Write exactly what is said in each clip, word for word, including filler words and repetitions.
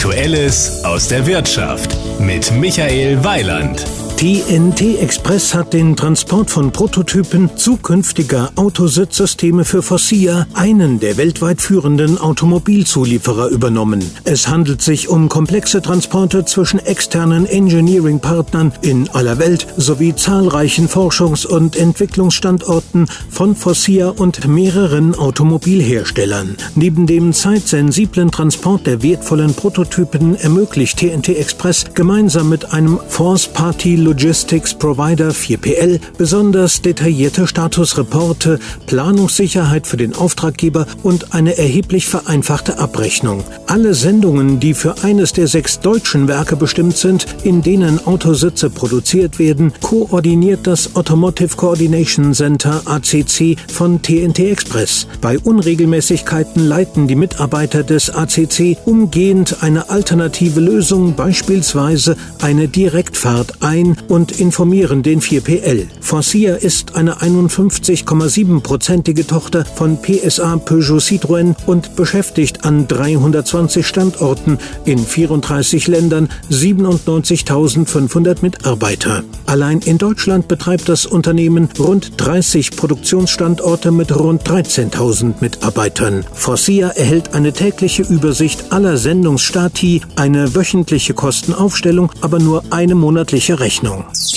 Aktuelles aus der Wirtschaft mit Michael Weiland. T N T Express hat den Transport von Prototypen zukünftiger Autositzsysteme für Faurecia, einen der weltweit führenden Automobilzulieferer, übernommen. Es handelt sich um komplexe Transporte zwischen externen Engineering-Partnern in aller Welt sowie zahlreichen Forschungs- und Entwicklungsstandorten von Faurecia und mehreren Automobilherstellern. Neben dem zeitsensiblen Transport der wertvollen Prototypen ermöglicht T N T Express gemeinsam mit einem Fourth Party Logistics Provider vier P L besonders detaillierte Statusreporte, Planungssicherheit für den Auftraggeber und eine erheblich vereinfachte Abrechnung. Alle Sendungen, die für eines der sechs deutschen Werke bestimmt sind, in denen Autositze produziert werden, koordiniert das Automotive Coordination Center A C C von T N T Express. Bei Unregelmäßigkeiten leiten die Mitarbeiter des A C C umgehend eine alternative Lösung, beispielsweise eine Direktfahrt, ein und informieren den vier P L. Faurecia ist eine einundfünfzig Komma sieben-prozentige Tochter von P S A Peugeot Citroën und beschäftigt an dreihundertzwanzig Standorten in vierunddreißig Ländern siebenundneunzigtausendfünfhundert Mitarbeiter. Allein in Deutschland betreibt das Unternehmen rund dreißig Produktionsstandorte mit rund dreizehntausend Mitarbeitern. Faurecia erhält eine tägliche Übersicht aller Sendungsstati, eine wöchentliche Kostenaufstellung, aber nur eine monatliche Rechnung.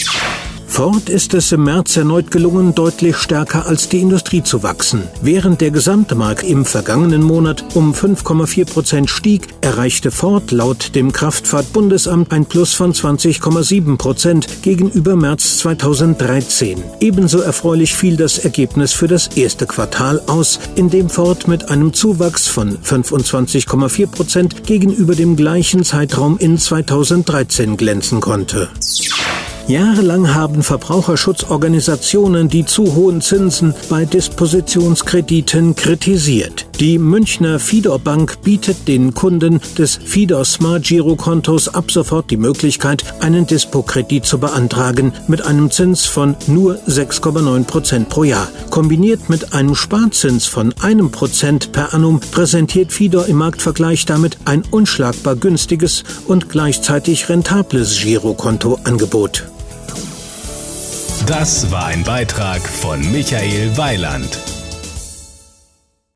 Ford ist es im März erneut gelungen, deutlich stärker als die Industrie zu wachsen. Während der Gesamtmarkt im vergangenen Monat um fünf Komma vier Prozent stieg, erreichte Ford laut dem Kraftfahrtbundesamt ein Plus von zwanzig Komma sieben Prozent gegenüber März zweitausenddreizehn. Ebenso erfreulich fiel das Ergebnis für das erste Quartal aus, in dem Ford mit einem Zuwachs von fünfundzwanzig Komma vier Prozent gegenüber dem gleichen Zeitraum in zweitausenddreizehn glänzen konnte. Jahrelang haben Verbraucherschutzorganisationen die zu hohen Zinsen bei Dispositionskrediten kritisiert. Die Münchner Fidor Bank bietet den Kunden des Fidor Smart Girokontos ab sofort die Möglichkeit, einen Dispo-Kredit zu beantragen mit einem Zins von nur sechs Komma neun Prozent pro Jahr. Kombiniert mit einem Sparzins von einem Prozent per annum präsentiert Fidor im Marktvergleich damit ein unschlagbar günstiges und gleichzeitig rentables Girokontoangebot. Das war ein Beitrag von Michael Weiland.